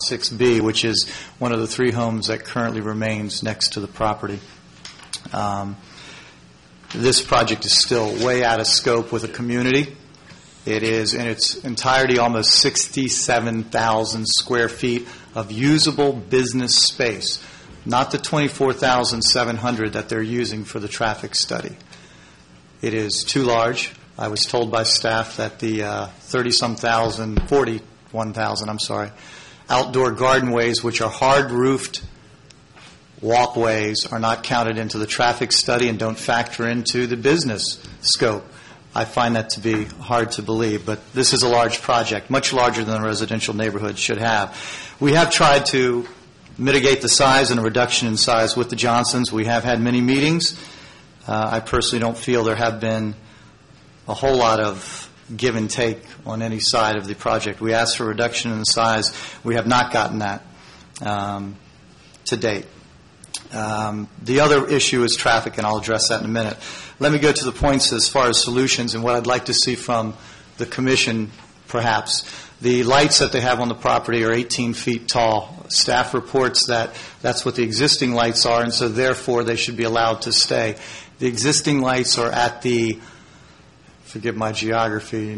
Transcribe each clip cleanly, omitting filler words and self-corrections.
6B, which is one of the 3 homes that currently remains next to the property. This project is still way out of scope with the community. It is in its entirety almost 67,000 square feet of usable business space, not the 24,700 that they're using for the traffic study. It is too large. I was told by staff that the 41,000 outdoor gardenways, which are hard-roofed walkways, are not counted into the traffic study and don't factor into the business scope. I find that to be hard to believe, but this is a large project, much larger than a residential neighborhood should have. We have tried to mitigate the size and a reduction in size with the Johnsons. We have had many meetings. I personally don't feel there have been a whole lot of give and take on any side of the project. We asked for a reduction in the size. We have not gotten that to date. The other issue is traffic, and I'll address that in a minute. Let me go to the points as far as solutions and what I'd like to see from the commission, perhaps. The lights that they have on the property are 18 feet tall. Staff reports that that's what the existing lights are, and so therefore they should be allowed to stay. The existing lights are at the, forgive my geography,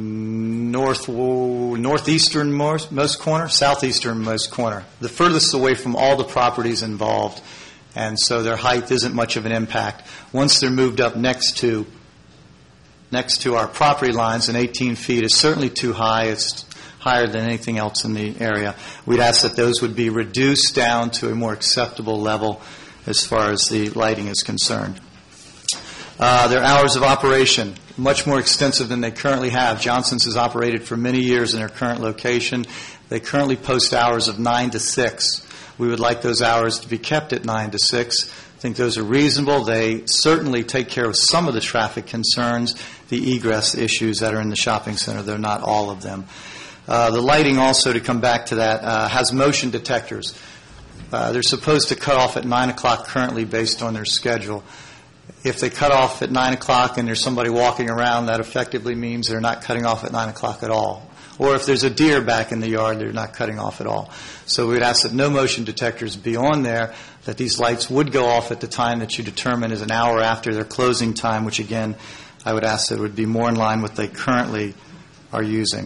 northeasternmost corner, southeasternmost corner, the furthest away from all the properties involved. And so their height isn't much of an impact. Once they're moved up next to our property lines, and 18 feet is certainly too high. It's higher than anything else in the area. We'd ask that those would be reduced down to a more acceptable level as far as the lighting is concerned. Their hours of operation, much more extensive than they currently have. Johnson's has operated for many years in their current location. They currently post hours of 9 to 6. We would like those hours to be kept at 9 to 6. I think those are reasonable. They certainly take care of some of the traffic concerns, the egress issues that are in the shopping center. They're not all of them. The lighting also, to come back to that, has motion detectors. They're supposed to cut off at 9 o'clock currently based on their schedule. If they cut off at 9 o'clock and there's somebody walking around, that effectively means they're not cutting off at 9 o'clock at all. Or if there's a deer back in the yard, they're not cutting off at all. So we'd ask that no motion detectors be on there, that these lights would go off at the time that you determine is an hour after their closing time, which again, I would ask that it would be more in line with what they currently are using.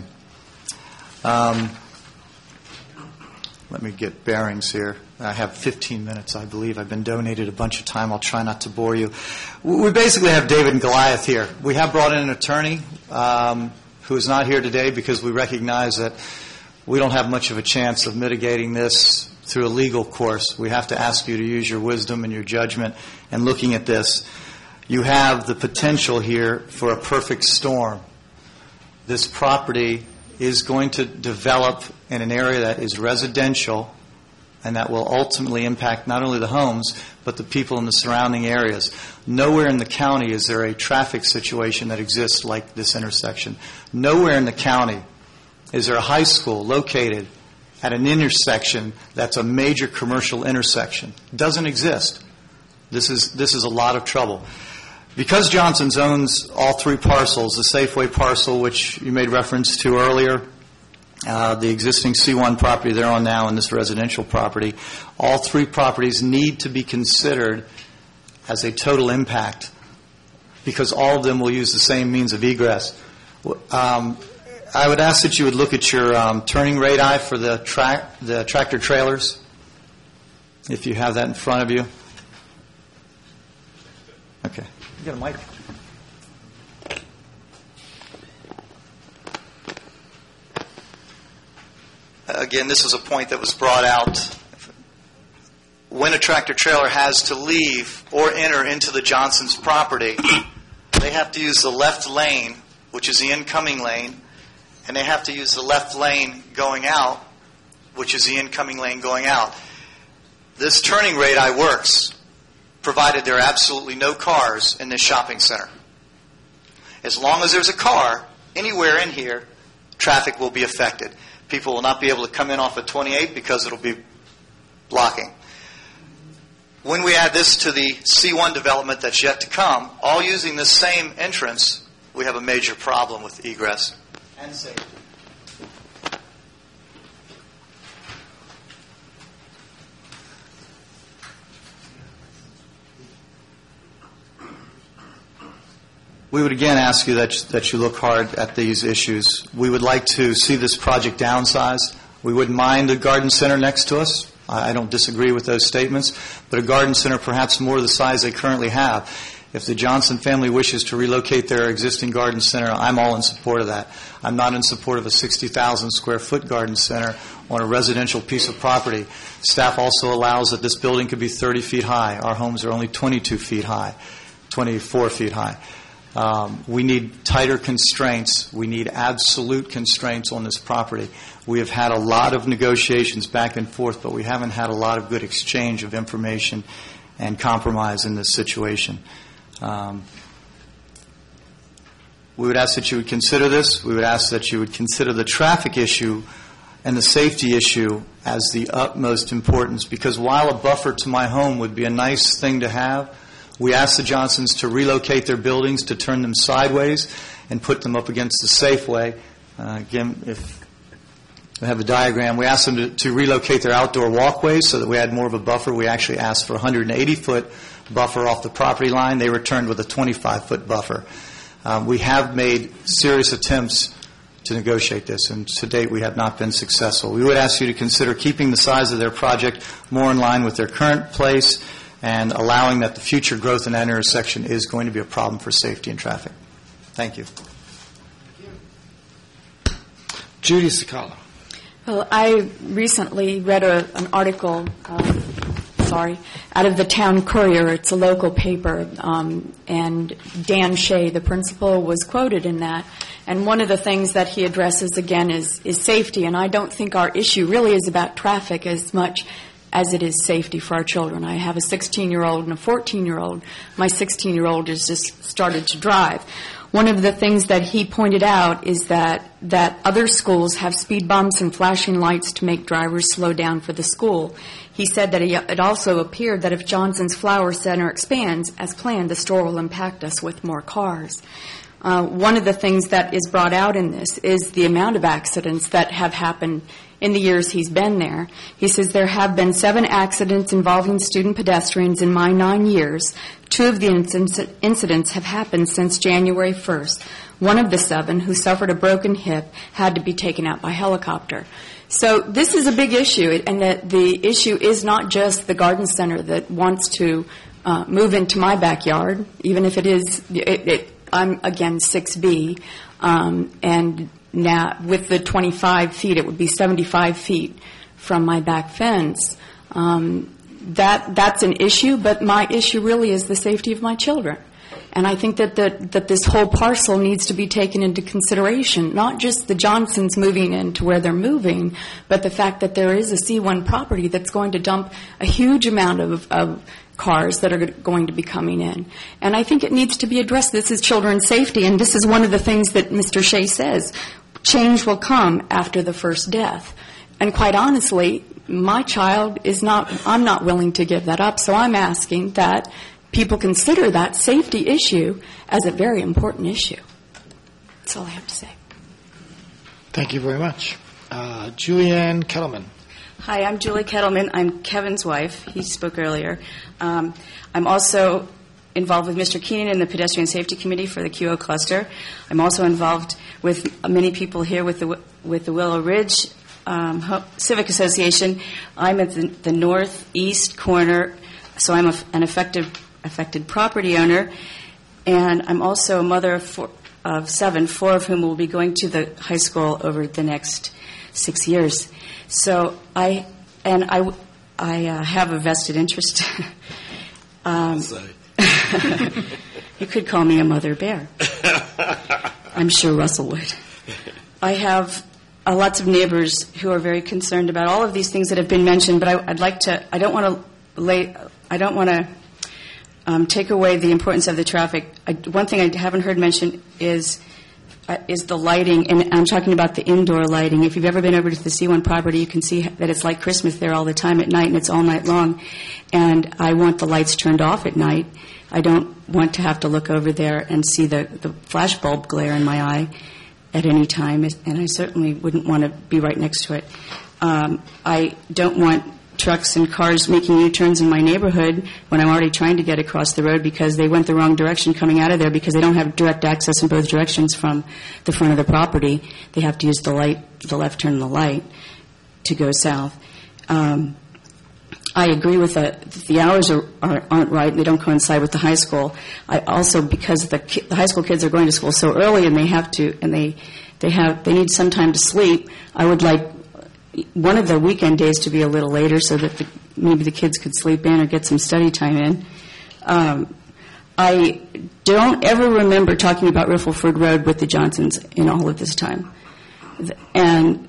Let me get bearings here. I have 15 minutes, I believe. I've been donated a bunch of time. I'll try not to bore you. We basically have David and Goliath here. We have brought in an attorney who is not here today because we recognize that we don't have much of a chance of mitigating this through a legal course. We have to ask you to use your wisdom and your judgment in looking at this. You have the potential here for a perfect storm. This property is going to develop in an area that is residential and that will ultimately impact not only the homes but the people in the surrounding areas. Nowhere in the county is there a traffic situation that exists like this intersection. Nowhere in the county is there a high school located at an intersection that's a major commercial intersection. It doesn't exist. This is a lot of trouble. Because Johnson's owns all 3 parcels, the Safeway parcel, which you made reference to earlier, the existing C1 property they're on now, and this residential property, all 3 properties need to be considered as a total impact because all of them will use the same means of egress. I would ask that you would look at your turning radii for the tractor trailers, if you have that in front of you. Okay. You got a mic? Again, this is a point that was brought out. When a tractor trailer has to leave or enter into the Johnson's property, they have to use the left lane, which is the incoming lane, and they have to use the left lane going out, which is the incoming lane going out. This turning radii works, provided there are absolutely no cars in this shopping center. As long as there's a car anywhere in here, traffic will be affected. People will not be able to come in off of 28 because it'll be blocking. When we add this to the C1 development that's yet to come, all using the same entrance, we have a major problem with egress and safety. We would again ask you that you look hard at these issues. We would like to see this project downsized. We wouldn't mind a garden center next to us. I don't disagree with those statements, but a garden center perhaps more the size they currently have. If the Johnson family wishes to relocate their existing garden center, I'm all in support of that. I'm not in support of a 60,000 square foot garden center on a residential piece of property. Staff also allows that this building could be 30 feet high. Our homes are only 22 feet high, 24 feet high. We need tighter constraints. We need absolute constraints on this property. We have had a lot of negotiations back and forth, but we haven't had a lot of good exchange of information and compromise in this situation. We would ask that you would consider this. We would ask that you would consider the traffic issue and the safety issue as the utmost importance, because while a buffer to my home would be a nice thing to have, we asked the Johnsons to relocate their buildings, to turn them sideways and put them up against the Safeway. Again, if we have a diagram, we asked them to relocate their outdoor walkways so that we had more of a buffer. We actually asked for a 180-foot buffer off the property line. They returned with a 25-foot buffer. We have made serious attempts to negotiate this, and to date we have not been successful. We would ask you to consider keeping the size of their project more in line with their current place and allowing that the future growth in that intersection is going to be a problem for safety and traffic. Thank you. Judy Sakala. Well, I recently read an article, out of the Town Courier. It's a local paper, and Dan Shea, the principal, was quoted in that. And one of the things that he addresses, again, is safety. And I don't think our issue really is about traffic as much as it is safety for our children. I have a 16-year-old and a 14-year-old. My 16-year-old has just started to drive. One of the things that he pointed out is that other schools have speed bumps and flashing lights to make drivers slow down for the school. He said that it also appeared that if Johnson's Flower Center expands as planned, the store will impact us with more cars. One of the things that is brought out in this is the amount of accidents that have happened in the years he's been there. He says there have been 7 accidents involving student pedestrians in my 9 years. 2 of the incidents have happened since January 1st. One of the 7, who suffered a broken hip, had to be taken out by helicopter. So this is a big issue, and that the issue is not just the garden center that wants to move into my backyard, even if it is, I'm again 6B, and now with the 25 feet, it would be 75 feet from my back fence. That's an issue, but my issue really is the safety of my children. And I think that this whole parcel needs to be taken into consideration, not just the Johnsons moving into where they're moving, but the fact that there is a C1 property that's going to dump a huge amount of cars that are going to be coming in. And I think it needs to be addressed. This is children's safety, and this is one of the things that Mr. Shea says. Change will come after the first death. And quite honestly, my child I'm not willing to give that up, so I'm asking that people consider that safety issue as a very important issue. That's all I have to say. Thank you very much. Julianne Kettleman. Hi, I'm Julie Kettleman. I'm Kevin's wife. He spoke earlier. I'm also involved with Mr. Keenan in the Pedestrian Safety Committee for the QO Cluster. I'm also involved with many people here with the Willow Ridge Civic Association. I'm at the northeast corner, so I'm an affected property owner, and I'm also a mother of 7, 4 of whom will be going to the high school over the next 6 years. So I have a vested interest. You could call me a mother bear. I'm sure Russell would. I have lots of neighbors who are very concerned about all of these things that have been mentioned, but I don't want to take away the importance of the traffic. One thing I haven't heard mentioned is the lighting, and I'm talking about the indoor lighting. If you've ever been over to the C1 property, you can see that it's like Christmas there all the time at night, and it's all night long. And I want the lights turned off at night. I don't want to have to look over there and see the flash bulb glare in my eye at any time, and I certainly wouldn't want to be right next to it. I don't want trucks and cars making U-turns in my neighborhood when I'm already trying to get across the road because they went the wrong direction coming out of there because they don't have direct access in both directions from the front of the property. They have to use the left turn and the light to go south. I agree with that. The hours aren't right, and they don't coincide with the high school. I also, because the high school kids are going to school so early, and they need some time to sleep. I would like one of the weekend days to be a little later, so that maybe the kids could sleep in or get some study time in. I don't ever remember talking about Riffleford Road with the Johnsons in all of this time, and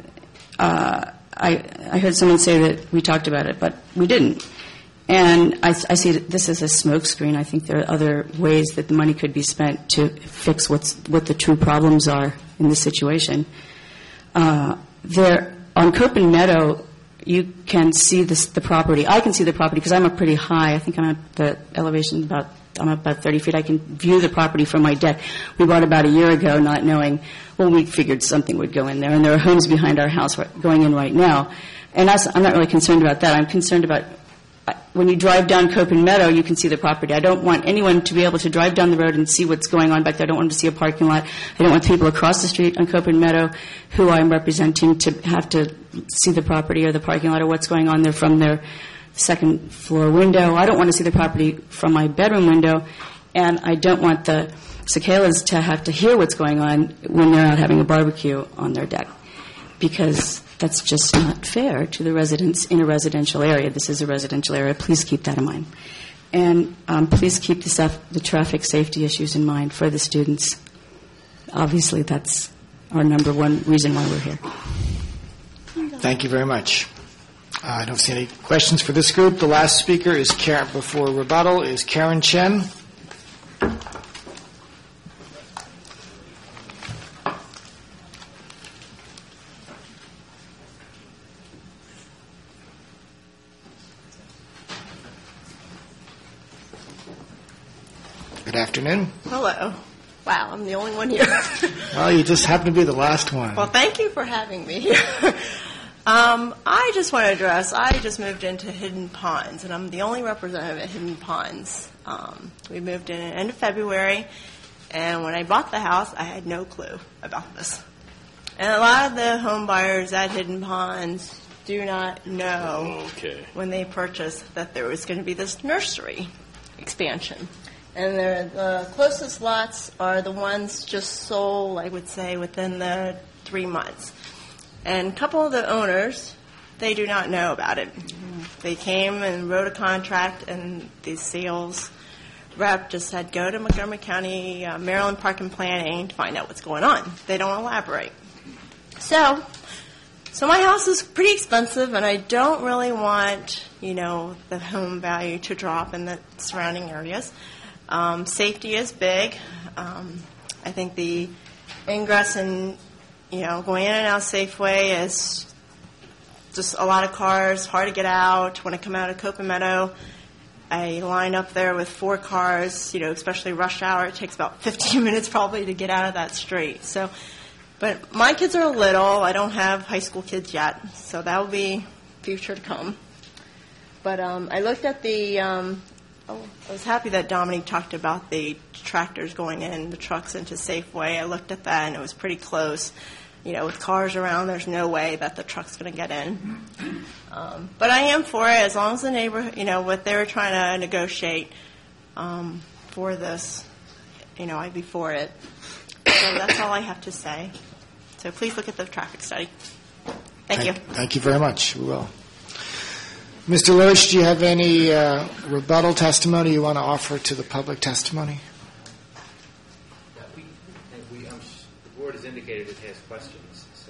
I heard someone say that we talked about it, but we didn't. And I see this as a smokescreen. I think there are other ways that the money could be spent to fix what the true problems are in this situation. On Copen Meadow, you can see the property. I can see the property because I'm up pretty high. I think I'm at the elevation I'm about 30 feet. I can view the property from my deck. We bought about a year ago, not knowing. Well, we figured something would go in there, and there are homes behind our house going in right now. And I'm not really concerned about that. I'm concerned about when you drive down Copen Meadow, you can see the property. I don't want anyone to be able to drive down the road and see what's going on back there. I don't want them to see a parking lot. I don't want people across the street on Copen Meadow who I'm representing to have to see the property or the parking lot or what's going on there from their second floor window. I don't want to see the property from my bedroom window, and I don't want the cicalas to have to hear what's going on when they're out having a barbecue on their deck, because that's just not fair to the residents in a residential area. This is a residential area. Please keep that in mind. And please keep the traffic safety issues in mind for the students. Obviously, that's our number one reason why we're here. Thank you very much. I don't see any questions for this group. The last speaker is before rebuttal is Karen Chen. Good afternoon. Hello. Wow, I'm the only one here. Well, you just happen to be the last one. Well, thank you for having me here. I just want to address, I just moved into Hidden Ponds, and I'm the only representative at Hidden Ponds. We moved in at the end of February, and when I bought the house, I had no clue about this. And a lot of the home buyers at Hidden Ponds do not know when they purchase that there was going to be this nursery expansion. And the closest lots are the ones just sold, I would say, within the 3 months. And a couple of the owners, they do not know about it. They came and wrote a contract, and the sales rep just said, go to Montgomery County, Maryland Park and Planning to find out what's going on. They don't elaborate. So my house is pretty expensive, and I don't really want, the home value to drop in the surrounding areas. Safety is big. I think the ingress and, going in and out Safeway is just a lot of cars, hard to get out. When I come out of Copen Meadow, I line up there with 4 cars, especially rush hour. It takes about 15 minutes probably to get out of that street. But my kids are little. I don't have high school kids yet, so that will be future to come. But I looked at the I was happy that Dominique talked about the tractors going in, the trucks into Safeway. I looked at that, and it was pretty close. With cars around, there's no way that the truck's going to get in. But I am for it, as long as the neighborhood, what they were trying to negotiate for this, I'd be for it. So that's all I have to say. So please look at the traffic study. Thank you. Thank you very much. We will. Mr. Loesch, do you have any rebuttal testimony you want to offer to the public testimony? The board has indicated it has questions. So,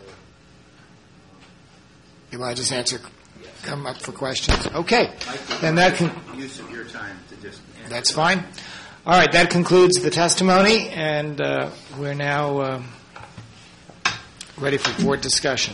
you want to just answer? Yes. Come up for questions. Okay. Then use of your time to just answer. That's fine. All right. That concludes the testimony, and we're now ready for board discussion.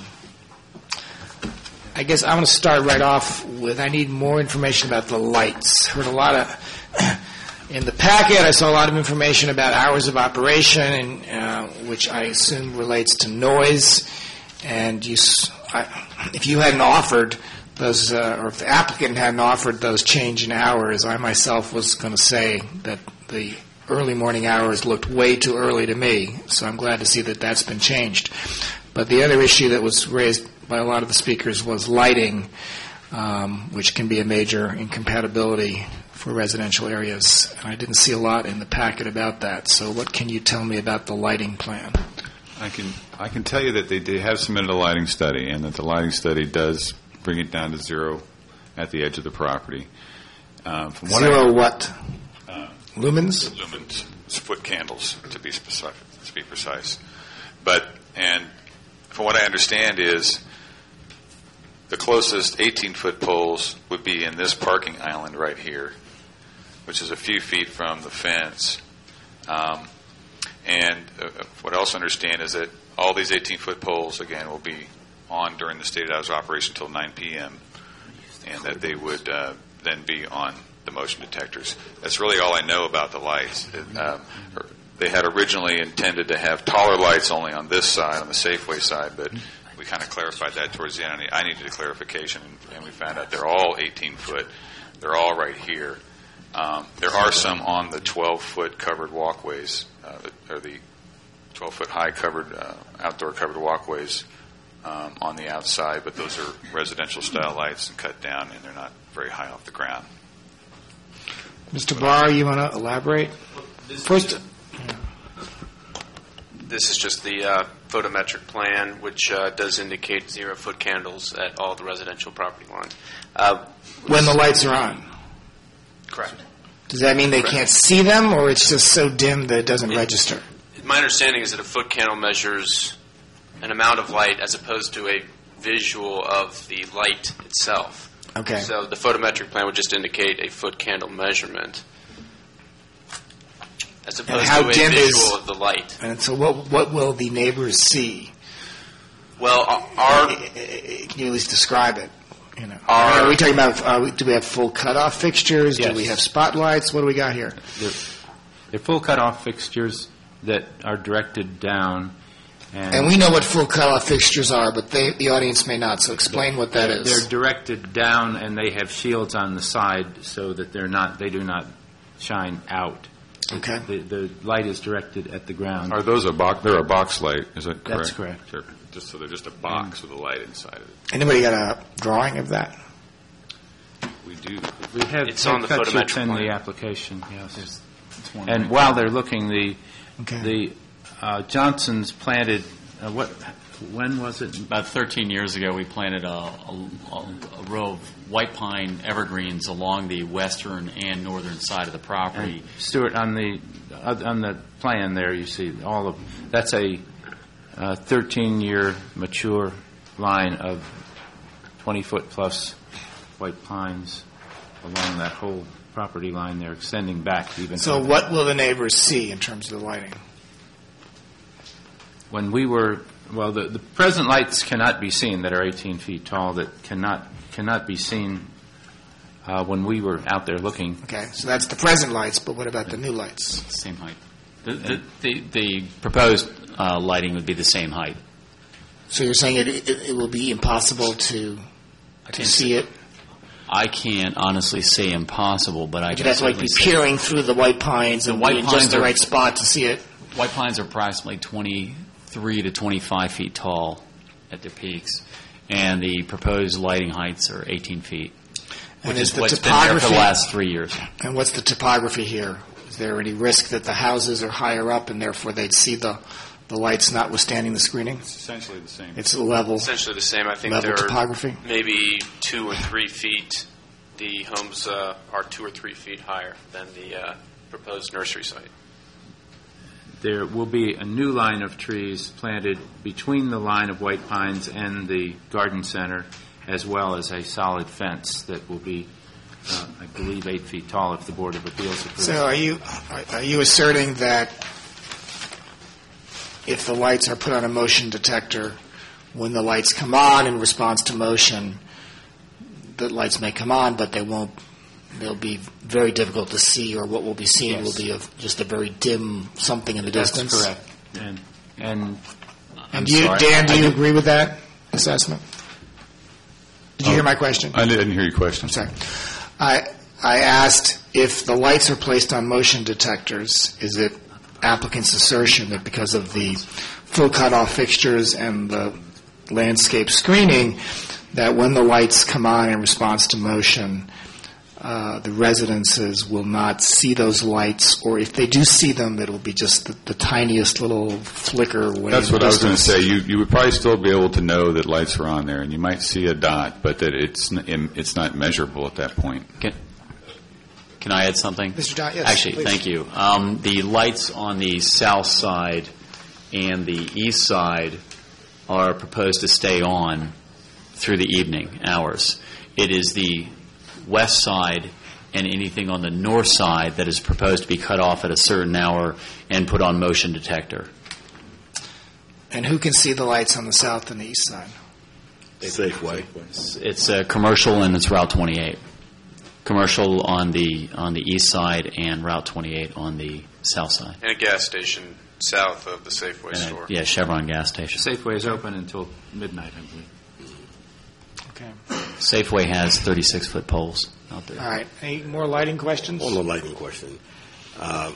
I guess I want to start right off with I need more information about the lights. Heard a lot of in the packet. I saw a lot of information about hours of operation, and which I assume relates to noise. And if you hadn't offered those, or if the applicant hadn't offered those change in hours, I myself was going to say that the early morning hours looked way too early to me, so I'm glad to see that that's been changed. But the other issue that was raised by a lot of the speakers was lighting, which can be a major incompatibility for residential areas. And I didn't see a lot in the packet about that. So what can you tell me about the lighting plan? I can tell you that they have submitted a lighting study, and that the lighting study does bring it down to zero at the edge of the property. Zero what? Lumens? Lumens, foot candles, to be precise. But, and from what I understand is the closest 18-foot poles would be in this parking island right here, which is a few feet from the fence. And what I also understand is that all these 18-foot poles, again, will be on during the stated hours of operation until 9 p.m., and that they would then be on the motion detectors. That's really all I know about the lights. They had originally intended to have taller lights only on this side, on the Safeway side, but we kind of clarified that towards the end. I needed a clarification, and we found out they're all 18-foot. They're all right here. There are some on the 12-foot covered walkways, or the 12-foot high covered outdoor covered walkways on the outside, but those are residential-style lights and cut down, and they're not very high off the ground. Mr. Barr, you want to elaborate? First, this is just the photometric plan, which does indicate 0-foot candles at all the residential property lines. when the lights are on. Correct. Does that mean they can't see them, or it's just so dim that it doesn't register? My understanding is that a foot candle measures an amount of light as opposed to a visual of the light itself. Okay. So the photometric plan would just indicate a foot candle measurement as opposed to a visual of the light. And so what will the neighbors see? Well, Can you at least describe it? You know, are we talking about, do we have full cutoff fixtures? Yes. Do we have spotlights? What do we got here? They're full cutoff fixtures that are directed down. And we know what full cutoff fixtures are, but the audience may not, so explain what that is. They're directed down, and they have shields on the side so that they do not shine out. Okay. The light is directed at the ground. Are those they're a box light, is that correct? That's correct. Sure. So they're just a box with a light inside of it. Anybody got a drawing of that? We do. We have It's on the cut sheets photometric in plan. the application, yes. And while they're looking, the Johnsons planted, when was it? About 13 years ago, we planted a row of white pine evergreens along the western and northern side of the property. And Stuart, on the plan there, you see that's a 13-year mature line of 20-foot plus white pines along that whole property line there, extending back even. So what will the neighbors see in terms of the lighting? When we were, the present lights cannot be seen that are 18 feet tall, that cannot be seen when we were out there looking. Okay, so that's the present lights, but what about the new lights? Same height. The proposed lighting would be the same height. So you're saying it will be impossible to see it? I can't honestly say impossible, but I You'd can have to be peering through the white pines and be in just the right spot to see it? White pines are approximately 23 to 25 feet tall at their peaks, and the proposed lighting heights are 18 feet, And which is is the what's been there for the topography- last 3 years. And what's the topography here? Is there any risk that the houses are higher up and therefore they'd see the lights notwithstanding the screening? It's essentially the same. It's a level essentially the same. I think level they're topography? maybe 2 or 3 feet. The homes are 2 or 3 feet higher than the proposed nursery site. There will be a new line of trees planted between the line of white pines and the garden center, as well as a solid fence that will be, I believe, 8 feet tall if the Board of Appeals approves. So are you asserting that if the lights are put on a motion detector, when the lights come on in response to motion, the lights may come on, but they'll be very difficult to see, or what we'll be seeing will be just a very dim something in the distance? That's correct. And Dan, do you agree with that assessment? Did you hear my question? I didn't hear your question. I'm sorry. I asked if the lights are placed on motion detectors, is it applicant's assertion that because of the full cutoff fixtures and the landscape screening, that when the lights come on in response to motion, the residences will not see those lights, or if they do see them, it will be just the tiniest little flicker. That's what I was going to say. You would probably still be able to know that lights are on there, and you might see a dot, but that it's not measurable at that point. Can I add something? Mr. John, yes. Actually, please. thank you. The lights on the south side and the east side are proposed to stay on through the evening hours. It is the west side and anything on the north side that is proposed to be cut off at a certain hour and put on motion detector. And who can see the lights on the south and the east side? Safeway. It's commercial and it's Route 28. Commercial on the east side and Route 28 on the south side. And a gas station south of the Safeway store. Yeah, Chevron gas station. Safeway is open until midnight, I believe. Okay. Safeway has 36-foot poles out there. All right. Any more lighting questions? One more lighting question. I'm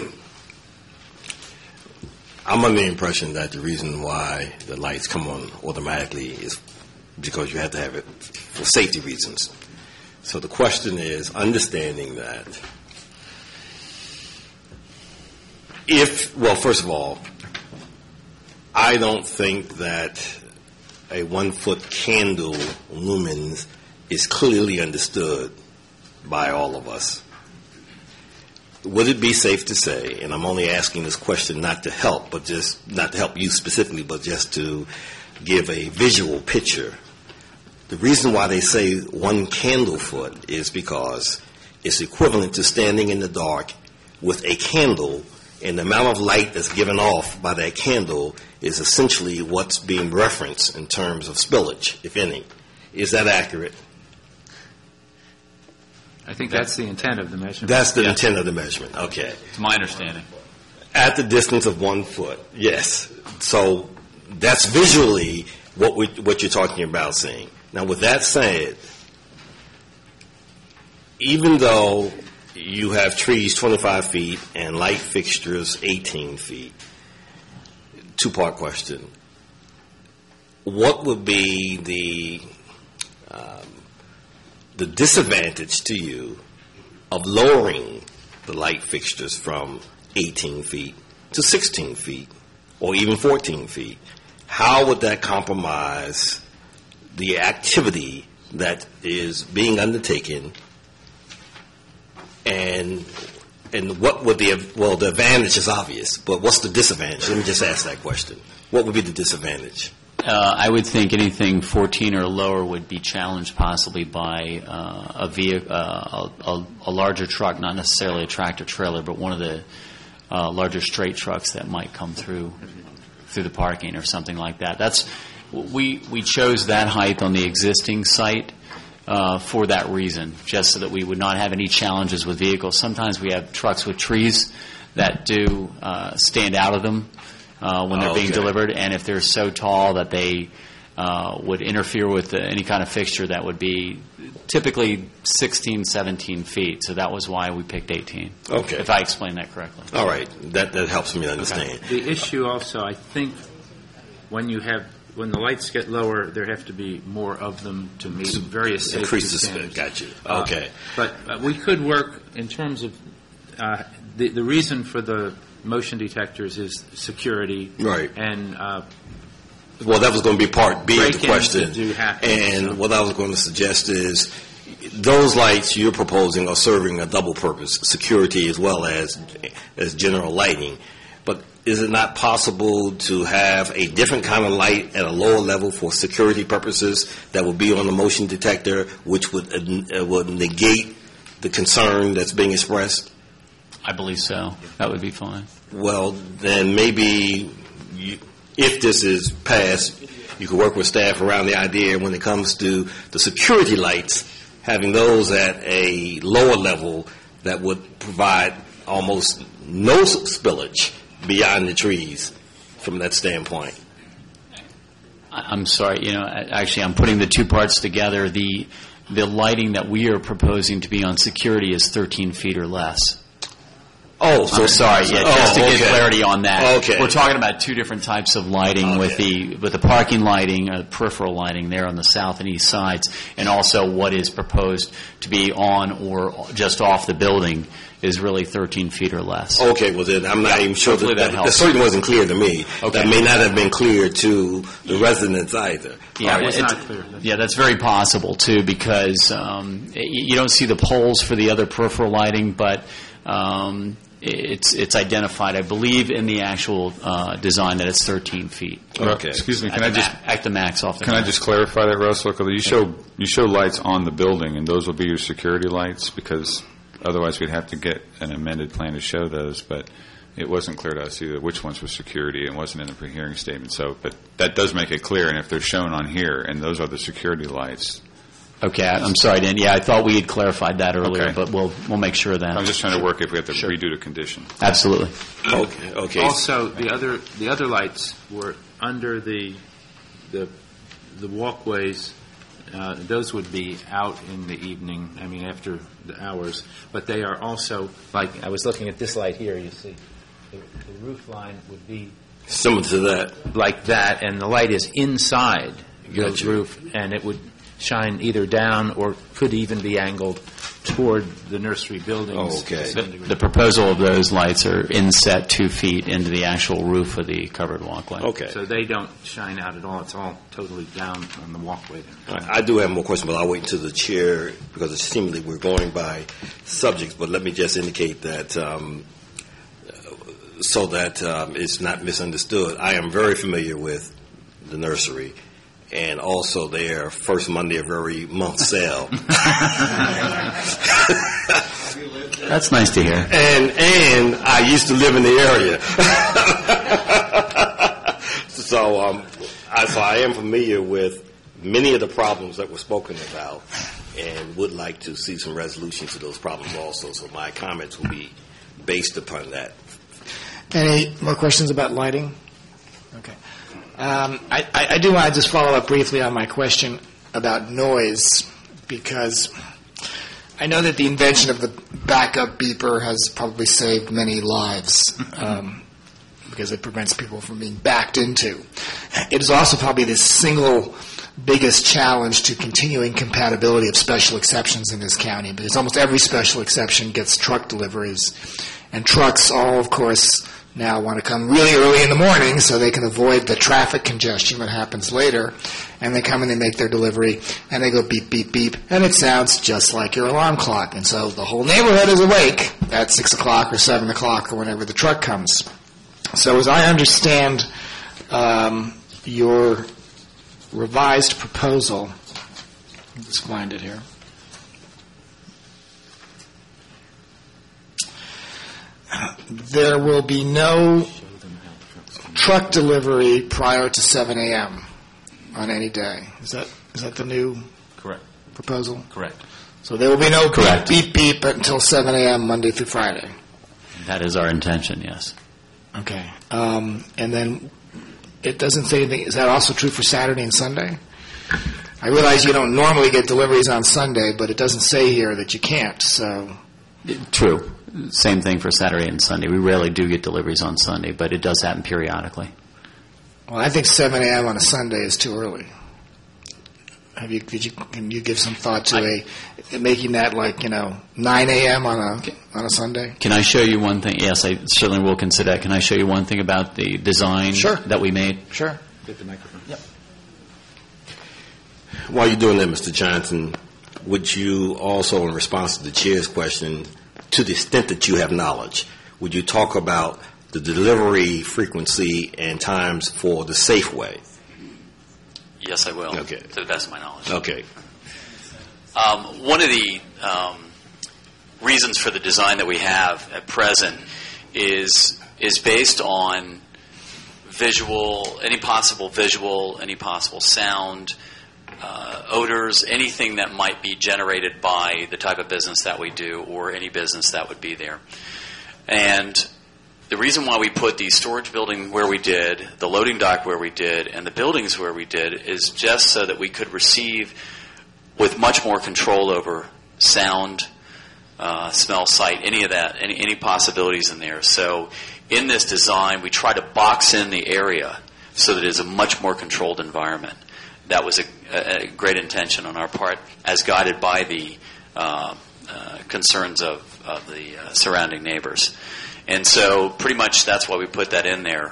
under the impression that the reason why the lights come on automatically is because you have to have it for safety reasons. So the question is, understanding that first of all, I don't think that a 1-foot candle lumens is clearly understood by all of us. Would it be safe to say, and I'm only asking this question not to help you specifically, but just to give a visual picture. The reason why they say 1 candle foot is because it's equivalent to standing in the dark with a candle, and the amount of light that's given off by that candle is essentially what's being referenced in terms of spillage, if any. Is that accurate? I think that's the intent of the measurement. That's the intent of the measurement. Okay. It's my understanding. At the distance of 1 foot, yes. So that's visually what you're talking about seeing. Now, with that said, even though you have trees 25 feet and light fixtures 18 feet, two-part question. What would be the disadvantage to you of lowering the light fixtures from 18 feet to 16 feet or even 14 feet? How would that compromise the activity that is being undertaken, and what would the advantage is obvious, but what's the disadvantage? Let me just ask that question. What would be the disadvantage? I would think anything 14 or lower would be challenged possibly by a larger truck, not necessarily a tractor trailer, but one of the larger straight trucks that might come through the parking or something like that. We chose that height on the existing site for that reason, just so that we would not have any challenges with vehicles. Sometimes we have trucks with trees that do stand out of them when they're being delivered, and if they're so tall that they would interfere with any kind of fixture, that would be typically 16, 17 feet. So that was why we picked 18. Okay. If I explained that correctly. All right. That helps me understand. Okay. The issue also, I think, when the lights get lower, there have to be more of them to meet various safety standards. Got you. Okay. But we could work in terms of the reason for the motion detectors is security. Right. And well, that was going to be part B of the question. And what I was going to suggest is those lights you're proposing are serving a double purpose, security as well as general lighting. But is it not possible to have a different kind of light at a lower level for security purposes that would be on the motion detector, which would negate the concern that's being expressed? I believe so. That would be fine. Well, then maybe if this is passed, you could work with staff around the idea when it comes to the security lights, having those at a lower level that would provide almost no spillage beyond the trees from that standpoint. I'm sorry. Actually, I'm putting the two parts together. The lighting that we are proposing to be on security is 13 feet or less. Oh, so I'm sorry. Yeah, just to get clarity on that. Okay. We're talking about two different types of lighting with the parking lighting, peripheral lighting there on the south and east sides, and also what is proposed to be on or just off the building is really 13 feet or less. Okay, well then I'm not even sure that certainly wasn't clear to me. Okay. That may not have been clear to the residents either. Yeah, it's not clear. Yeah, that's very possible too, because you don't see the poles for the other peripheral lighting, but it's identified, I believe, in the actual design that it's 13 feet. Okay. Excuse me, at the max off the Can I just clarify that, Russell? Because you show lights on the building, and those will be your security lights, because otherwise we'd have to get an amended plan to show those, but it wasn't clear to us either which ones were security and wasn't in the pre-hearing statement. So, but that does make it clear, and if they're shown on here, and those are the security lights. Okay, I'm sorry, Dan. Yeah, I thought we had clarified that earlier, Okay. but we'll make sure of that. I'm just trying to work if we have to redo the condition. Absolutely. Okay. Also, the other lights were under the walkways. Those would be out in the evening, after the hours. But they are also, like, I was looking at this light here, you see, the roof line would be similar to that. like that, and the light is inside the roof, and it would shine either down or could even be angled toward the nursery buildings. Okay. The proposal of those lights are inset 2 feet into the actual roof of the covered walkway. Okay. So they don't shine out at all. It's all totally down on the walkway there. I do have more questions, but I'll wait until the chair, because it seemingly we're going by subjects, but let me just indicate that so that it's not misunderstood. I am very familiar with the nursery, and also their first Monday of every month sale. That's nice to hear. And I used to live in the area. So I am familiar with many of the problems that were spoken about and would like to see some resolution to those problems also. So my comments will be based upon that. Any more questions about lighting? Okay. I do want to just follow up briefly on my question about noise, because I know that the invention of the backup beeper has probably saved many lives, because it prevents people from being backed into. It is also probably the single biggest challenge to continuing compatibility of special exceptions in this county, because almost every special exception gets truck deliveries, and trucks all, of course, now want to come really early in the morning so they can avoid the traffic congestion that happens later. And they come and they make their delivery, and they go beep, beep, beep, and it sounds just like your alarm clock. And so the whole neighborhood is awake at 6 o'clock or 7 o'clock or whenever the truck comes. So as I understand your revised proposal, let's find it here. There will be no truck delivery prior to 7 a.m. on any day. Is that the new Correct. proposal? Correct. So there will be no Correct. beep, beep, beep until 7 a.m. Monday through Friday. That is our intention, yes. Okay. And then it doesn't say anything. Is that also true for Saturday and Sunday? I realize you don't normally get deliveries on Sunday, but it doesn't say here that you can't. So True. Same thing for Saturday and Sunday. We rarely do get deliveries on Sunday, but it does happen periodically. well, I think 7 a.m. on a Sunday is too early. Can you give some thought to making that 9 a.m. on a Sunday? Can I show you one thing? Yes, I certainly will consider that. Can I show you one thing about the design that we made? Sure. Get the microphone. Yep. While you're doing that, Mr. Johnson, would you also, in response to the chair's question, to the extent that you have knowledge, would you talk about the delivery frequency and times for the Safeway? Yes, I will. Okay. To the best of my knowledge. Okay. One of the reasons for the design that we have at present is based on any possible visual, any possible sound, odors, anything that might be generated by the type of business that we do or any business that would be there. And the reason why we put the storage building where we did, the loading dock where we did, and the buildings where we did is just so that we could receive with much more control over sound, smell, sight, any of that, any possibilities in there. So in this design, we try to box in the area so that it is a much more controlled environment. That was a great intention on our part, as guided by the concerns of the surrounding neighbors. And so pretty much that's why we put that in there.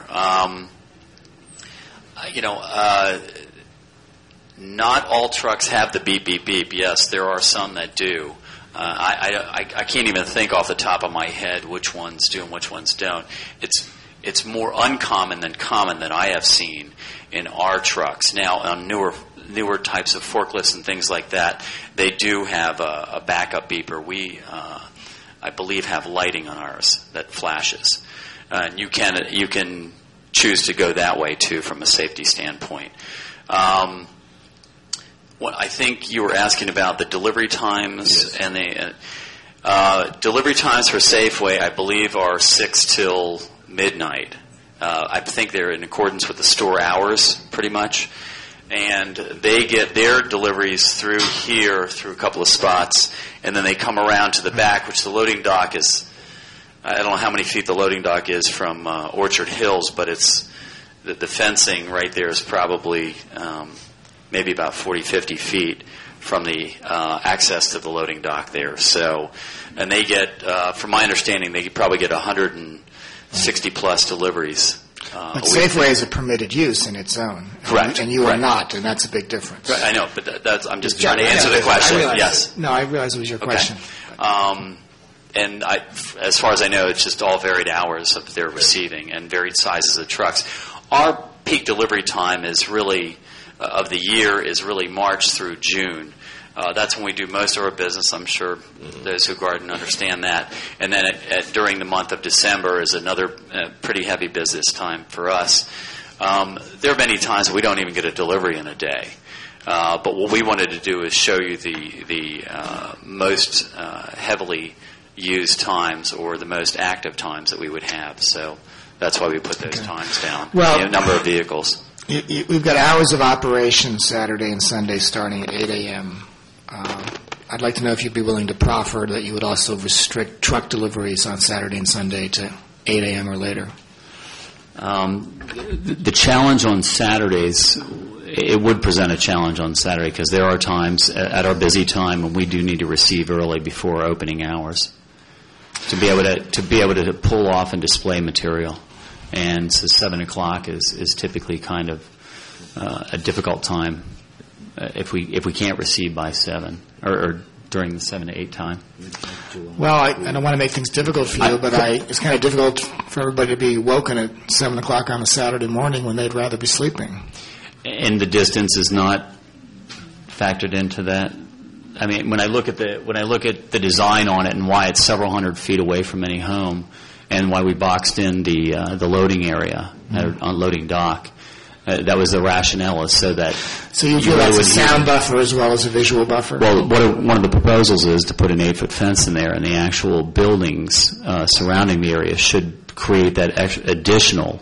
Not all trucks have the beep, beep, beep. Yes, there are some that do. I can't even think off the top of my head which ones do and which ones don't. It's more uncommon than common that I have seen in our trucks. Now, on newer types of forklifts and things like that, they do have a backup beeper. We, I believe, have lighting on ours that flashes. And you can choose to go that way too from a safety standpoint. What I think you were asking about the delivery times. Yes. And the delivery times for Safeway, I believe, are 6 till midnight. I think they're in accordance with the store hours, pretty much. And they get their deliveries through here, through a couple of spots, and then they come around to the back, which the loading dock is, I don't know how many feet the loading dock is from Orchard Hills, but it's the fencing right there is probably maybe about 40, 50 feet from the access to the loading dock there. So, and they get, from my understanding, they probably get 160-plus deliveries. But Safeway is a permitted use in its own. Correct. And you are not, and that's a big difference. Right, I know, but that's, I'm just trying to answer the question. Yes. No, I realize it was your question. And as far as I know, it's just all varied hours that they're receiving and varied sizes of trucks. Our peak delivery time is really, of the year, is really March through June. That's when we do most of our business. I'm sure those who garden understand that. And then during the month of December is another pretty heavy business time for us. There are many times we don't even get a delivery in a day. But what we wanted to do is show you the most heavily used times or the most active times that we would have. So that's why we put those times down. Well, the number of vehicles. We've got hours of operation Saturday and Sunday starting at 8 a.m. I'd like to know if you'd be willing to proffer that you would also restrict truck deliveries on Saturday and Sunday to 8 a.m. or later. The challenge on Saturdays, it would present a challenge on Saturday because there are times at our busy time when we do need to receive early before opening hours to be able to pull off and display material. And so 7 o'clock is typically kind of a difficult time if we can't receive by 7 or during the 7 to 8 time. Well, I don't want to make things difficult for you, but it's kind of difficult for everybody to be woken at 7 o'clock on a Saturday morning when they'd rather be sleeping. And the distance is not factored into that. I mean, when I look at the design on it and why it's several hundred feet away from any home, and why we boxed in the loading area on loading dock, that was the rationale, so that. So you feel that's a sound buffer as well as a visual buffer? Well, one of the proposals is to put an 8-foot fence in there, and the actual buildings surrounding the area should create that additional,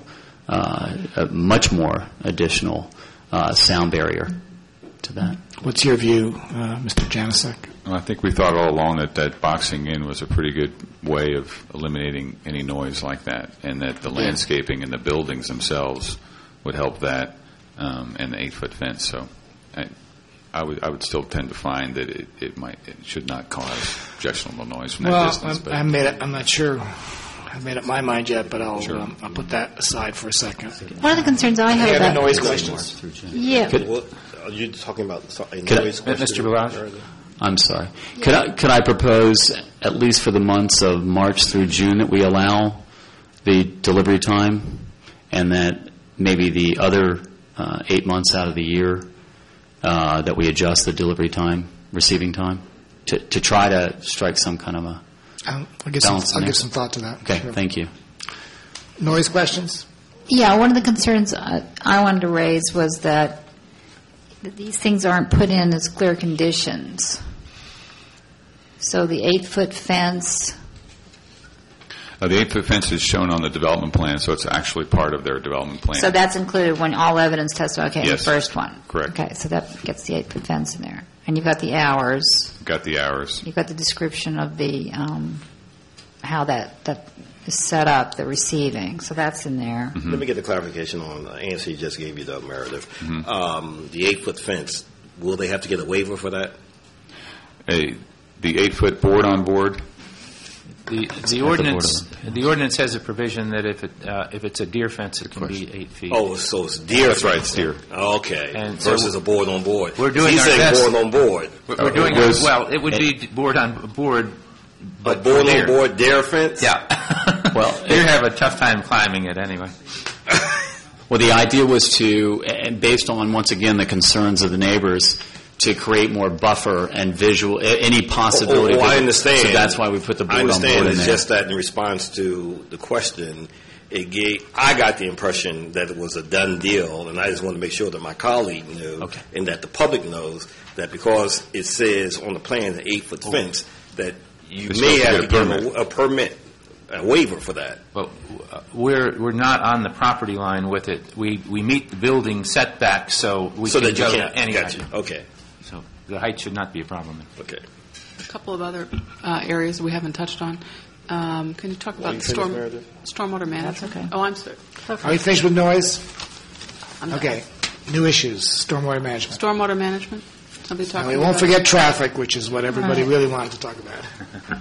much more additional sound barrier to that. What's your view, Mr. Janasek? Well, I think we thought all along that boxing in was a pretty good way of eliminating any noise like that, and that the landscaping and the buildings themselves would help that, and the 8-foot fence. So I would still tend to find that it should not cause objectionable noise from that distance. Well, I'm not sure. I haven't made up my mind yet, but I'll put that aside for a second. One of the concerns I have about noise questions. Yeah. Are you talking about a noise question? Mr. Barrage? I'm sorry. Could I propose, at least for the months of March through June, that we allow the delivery time, and that maybe the other 8 months out of the year that we adjust the delivery time, receiving time, to try to strike some kind of a balance? I'll give some thought to that. Okay, thank you. Noise questions? Yeah, one of the concerns I wanted to raise was that these things aren't put in as clear conditions. So the 8-foot fence. The 8-foot fence is shown on the development plan, so it's actually part of their development plan. So that's included when all evidence testified, okay, Yes. the first one. Correct. Okay, so that gets the 8-foot fence in there. And you've got the hours. Got the hours. You've got the description of the, how that is set up, the receiving. So that's in there. Mm-hmm. Let me get the clarification on the answer you just gave you, though, Meredith. The 8-foot fence, will they have to get a waiver for that? The 8-foot board on board. The ordinance has a provision that if it's a deer fence, it can be 8 feet. Oh, so it's deer. That's right, it's deer. Okay. And so versus a board on board. We're doing He's our saying best. board on board. We're doing well. It would be board on board, but board for deer. on board deer fence. Yeah. Well, deer have a tough time climbing it anyway. Well, the idea was to, and based on, once again, the concerns of the neighbors, to create more buffer and visual, any possibility. I understand. So that's why we put the board I on board understand. in It's there. just that in response to the question, I got the impression that it was a done deal, and I just wanted to make sure that my colleague knew, and that the public knows, that because it says on the plan an 8-foot fence, that you It's may supposed have to to get give a permit, a waiver for that. But we're not on the property line with it. We meet the building setback, so we So can that you go can't. to any Gotcha. height. Okay. So the height should not be a problem. Okay. A couple of other areas we haven't touched on. Can you talk about stormwater management? That's okay. Oh, I'm sorry. Are you finished with noise? I'm done. Okay. New issues, stormwater management. Stormwater management? Somebody And talking we won't about forget traffic, which is what everybody Right. really wanted to talk about.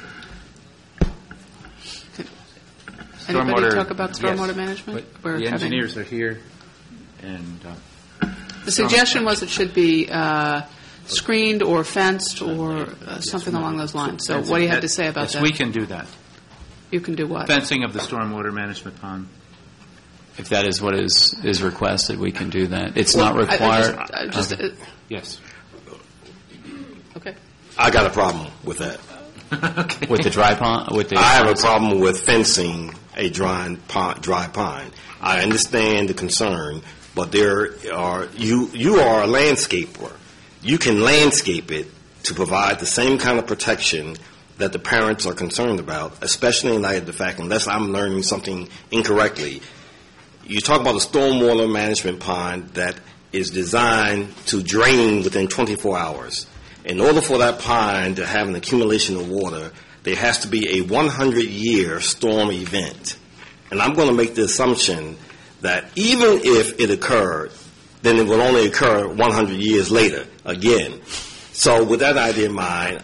Anybody talk about stormwater yes. management? But We're the having- engineers are here, and The suggestion was it should be screened or fenced or something along those lines. So what do you have to say about yes, that? we can do that. You can do what? Fencing of the stormwater management pond. If that is what is requested, we can do that. It's not required. Yes. Okay. I got a problem with that. Okay. With the dry pond? With the I have a problem with fencing a dry pond. I understand the concern, but you are a landscaper. You can landscape it to provide the same kind of protection that the parents are concerned about, especially in light of the fact, unless I'm learning something incorrectly. You talk about a stormwater management pond that is designed to drain within 24 hours. In order for that pond to have an accumulation of water, there has to be a 100-year storm event. And I'm going to make the assumption that even if it occurred, then it will only occur 100 years later again. So with that idea in mind,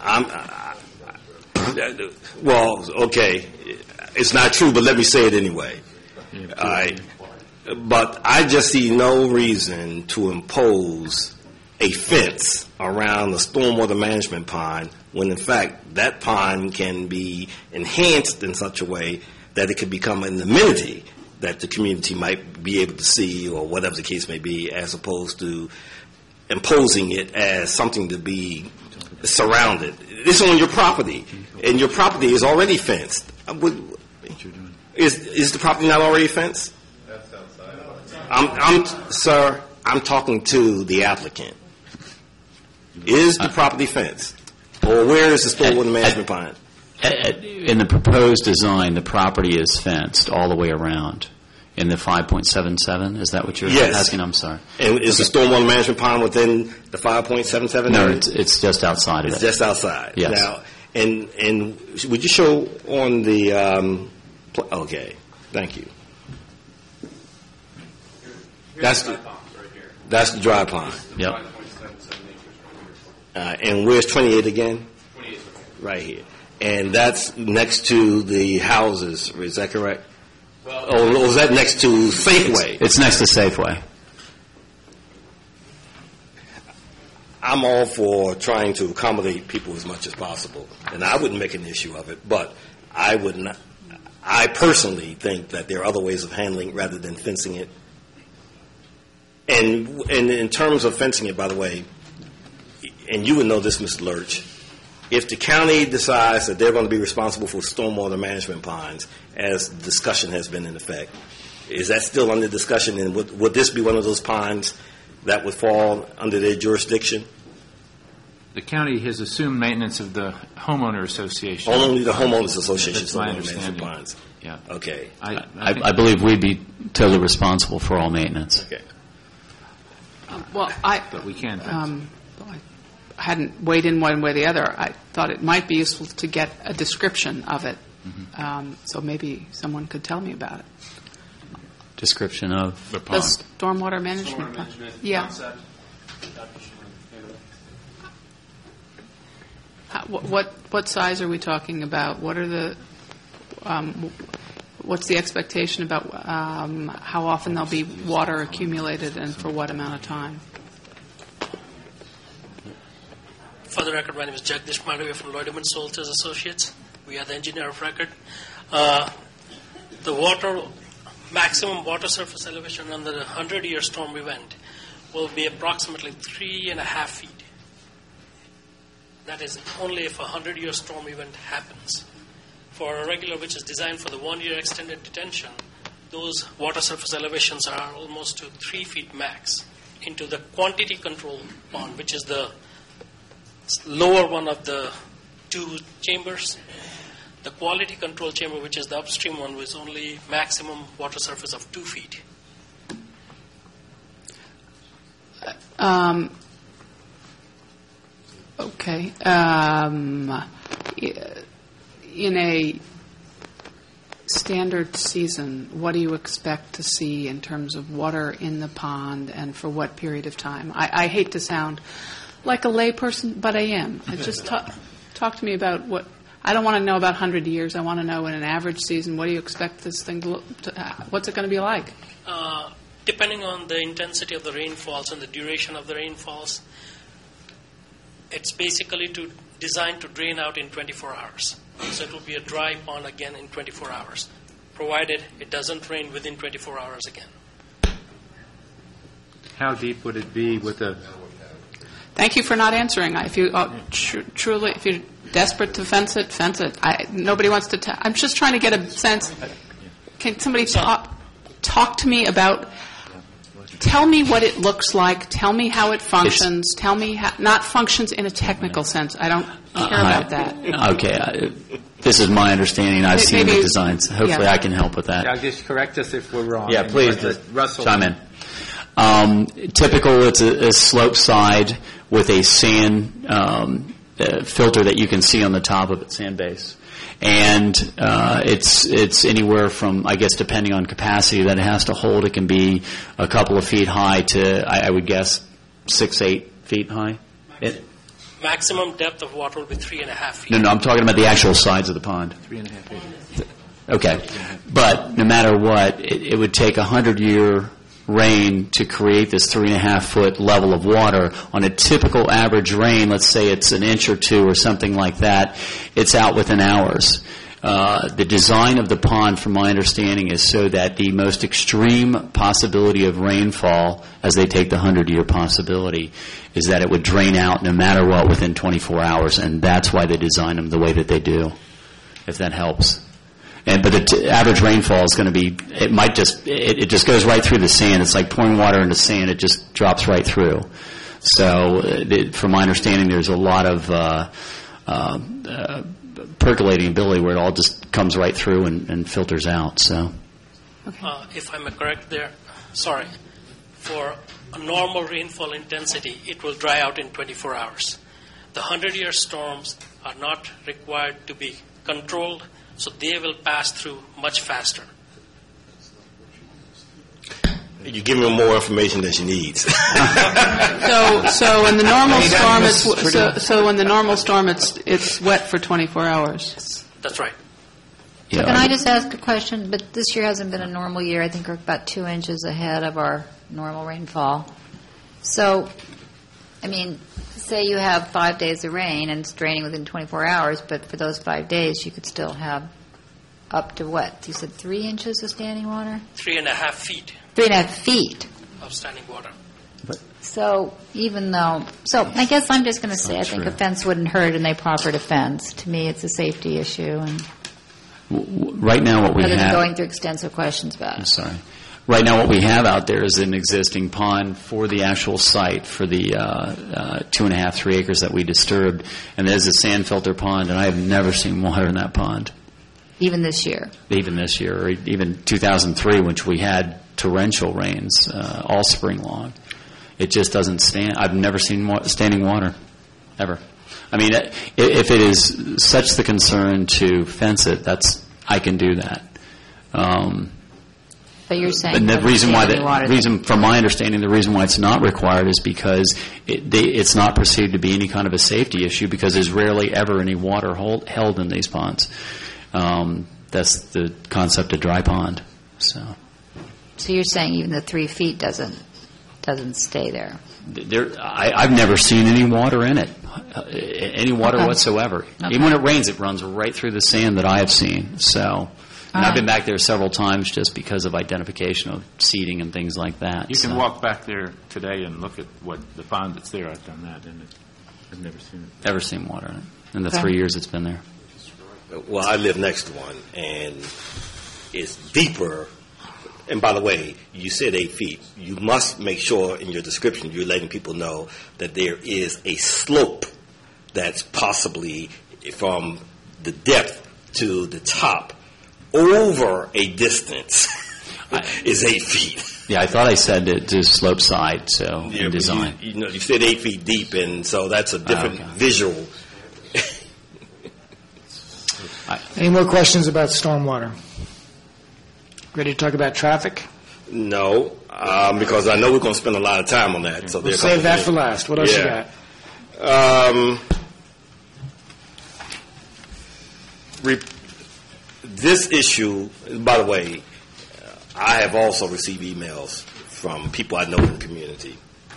okay, it's not true, but let me say it anyway. But I just see no reason to impose a fence around the stormwater management pond when, in fact, that pond can be enhanced in such a way that it could become an amenity that the community might be able to see, or whatever the case may be, as opposed to imposing it as something to be surrounded. It's on your property, and your property is already fenced. Is the property not already fenced? Sir, I'm talking to the applicant. Is the property fenced? Or where is the stormwater management pond? In the proposed design, the property is fenced all the way around. In the 5.77, is that what you're asking? I'm sorry. And is the stormwater management pond within the 5.77? No, it's just outside of it. It's just outside. Yes. Now, and would you show on the? Okay, thank you. That's the dry pond. Yep. And where's 28 again? 28. Right here. And that's next to the houses, is that correct? Or is that next to Safeway? It's next to Safeway. I'm all for trying to accommodate people as much as possible, and I wouldn't make an issue of it, but I would not. I personally think that there are other ways of handling rather than fencing it. And in terms of fencing it, by the way, and you would know this, Mr. Lurch, if the county decides that they're going to be responsible for stormwater management ponds, as discussion has been in effect, is that still under discussion? And would this be one of those ponds that would fall under their jurisdiction? the county has assumed maintenance of the homeowner association. Only the homeowners association. That's my understanding. Ponds. Yeah. Okay. I believe we'd be totally responsible for all maintenance. Okay. But we can. I hadn't weighed in one way or the other. I thought it might be useful to get a description of it. So maybe someone could tell me about it. Description of the pond. The stormwater management. Yeah. What size are we talking about? What are the what's the expectation about how often there'll be water accumulated and for what amount of time? For the record, my name is Jagdish Madhavi from Lloydeman Solters Associates. We are the engineer of record. The maximum water surface elevation under the 100-year storm event will be approximately 3.5 feet. That is only if a 100-year storm event happens. For a regular, which is designed for the 1-year extended detention, those water surface elevations are almost to 3 feet max. Into the quantity control pond, which is the lower one of the two chambers, the quality control chamber, which is the upstream one, was only maximum water surface of 2 feet. Okay. In a standard season, what do you expect to see in terms of water in the pond and for what period of time? I hate to sound like a layperson, but I am. Just talk to me about what. I don't want to know about 100 years. I want to know in an average season, what do you expect this thing to look? What's it going to be like? Depending on the intensity of the rainfalls and the duration of the rainfalls, it's basically designed to drain out in 24 hours. So it will be a dry pond again in 24 hours, provided it doesn't rain within 24 hours again. How deep would it be with a... Thank you for not answering. If you truly, if you're desperate to fence it, fence it. Nobody wants to. I'm just trying to get a sense. Can somebody talk to me about? Tell me what it looks like. Tell me how it functions. Tell me how, not functions in a technical sense. I don't care about that. Okay. This is my understanding. I've seen the designs. Hopefully, I can help with that. Now, just correct us if we're wrong. Yeah, please. Russell, chime in. Typical, it's a slope side with a sand filter that you can see on the top of it, sand base. And it's anywhere from, I guess, depending on capacity that it has to hold, it can be a couple of feet high to, I would guess, 6-8 feet high. Maximum depth of water will be 3.5 feet. No, I'm talking about the actual sides of the pond. 3.5 feet. Okay. But no matter what, it would take 100-year rain to create this 3.5-foot level of water. On a typical average rain, let's say it's an inch or two or something like that, it's out within hours. The design of the pond, from my understanding, is so that the most extreme possibility of rainfall, as they take the 100-year possibility, is that it would drain out no matter what within 24 hours, and that's why they design them the way that they do, if that helps. But the average rainfall is going to be, it just goes right through the sand. It's like pouring water into sand. It just drops right through. So from my understanding, there's a lot of percolating ability where it all just comes right through and filters out. So, if I'm correct there, sorry, for a normal rainfall intensity, it will dry out in 24 hours. The 100-year storms are not required to be controlled, so they will pass through much faster. You're giving them more information than she needs. So in the normal storm, it's wet for 24 hours. That's right. So can I just ask a question? But this year hasn't been a normal year. I think we're about 2 inches ahead of our normal rainfall. So, I mean, say you have 5 days of rain and it's draining within 24 hours, but for those 5 days you could still have up to what? You said 3 inches of standing water? 3.5 feet. 3.5 feet Of standing water. So I guess I'm just going to say I think a fence wouldn't hurt and they proffered a fence. To me, it's a safety issue. And right now what we rather have... than going through extensive questions about it. I'm sorry. Right now, what we have out there is an existing pond for the actual site, for the 2.5, 3 acres that we disturbed, and there's a sand filter pond, and I have never seen water in that pond. Even this year? Even this year, or even 2003, which we had torrential rains all spring long. It just doesn't stand. I've never seen standing water, ever. I mean, if it is such the concern to fence it, I can do that. But you're saying and the reason from my understanding, the reason why it's not required is because it's not perceived to be any kind of a safety issue, because there's rarely ever any water held in these ponds. That's the concept of dry pond. So you're saying even the 3 feet doesn't stay there? I've never seen any water in it, any water whatsoever. Okay. Even when it rains, it runs right through the sand that I have seen. So, and I've been back there several times just because of identification of seeding and things like that. You can walk back there today and look at what the pond that's there. I've done that, and I've never seen it. Never seen water in it in the 3 years it's been there. Well, I live next to one, and it's deeper. And by the way, you said 8 feet. You must make sure in your description you're letting people know that there is a slope that's possibly from the depth to the top over a distance is 8 feet. Yeah, I thought I said to slope side, so in design. You said 8 feet deep, and so that's a different visual. Any more questions about stormwater? Ready to talk about traffic? No, because I know we're going to spend a lot of time on that. So we'll save that for last. What else you got? This issue, by the way, I have also received emails from people I know in the community.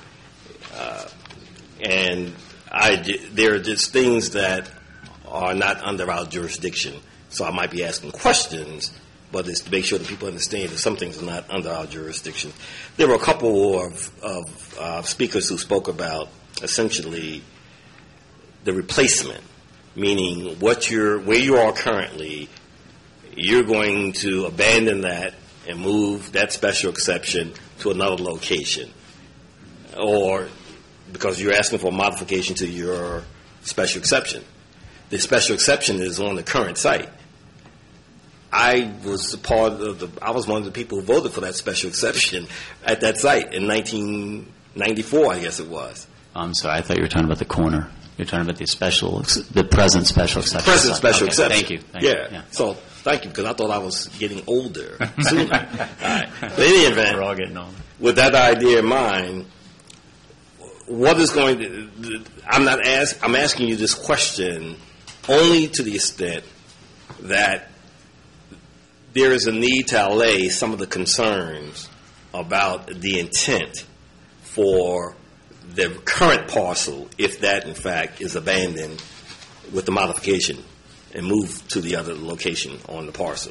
And there are just things that are not under our jurisdiction. So I might be asking questions, but it's to make sure that people understand that some things are not under our jurisdiction. There were a couple of speakers who spoke about essentially the replacement, meaning where you are currently, you're going to abandon that and move that special exception to another location, or because you're asking for a modification to your special exception. The special exception is on the current site. I was one of the people who voted for that special exception at that site in 1994, I guess it was. I'm sorry, I thought you were talking about the corner. You're talking about the present special exception. Present special exception. Thank you. Yeah. So thank you, because I thought I was getting older sooner. Right. But in any event, we're all getting older. With that idea in mind, what is going to? I'm asking you this question only to the extent that there is a need to allay some of the concerns about the intent for the current parcel, if that in fact is abandoned with the modification and moved to the other location on the parcel.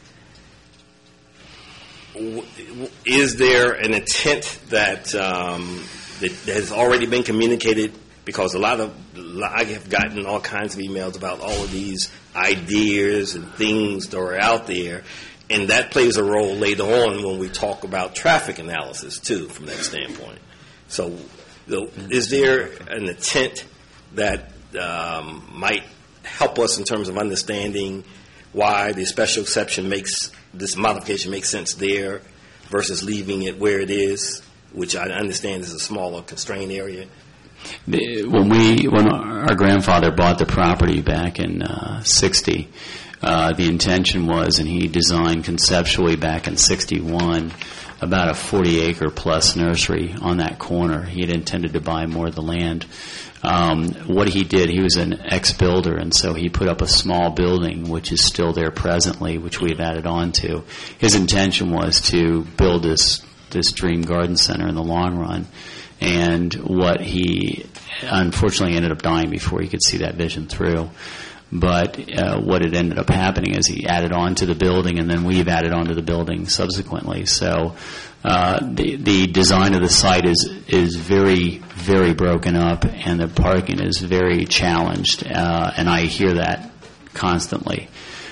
Is there an intent that has already been communicated? Because I have gotten all kinds of emails about all of these ideas and things that are out there, and that plays a role later on when we talk about traffic analysis too, from that standpoint. So, is there an intent that might help us in terms of understanding why the special exception this modification makes sense there versus leaving it where it is, which I understand is a smaller constrained area? When our grandfather bought the property back in '60, the intention was, and he designed conceptually back in '61, about a 40-acre plus nursery on that corner. He had intended to buy more of the land. What he did, he was an ex-builder, and so he put up a small building, which is still there presently, which we've added on to. His intention was to build this dream garden center in the long run. And what he unfortunately ended up dying before he could see that vision through. But what had ended up happening is he added on to the building, and then we've added on to the building subsequently. So the design of the site is very, very broken up, and the parking is very challenged, and I hear that constantly.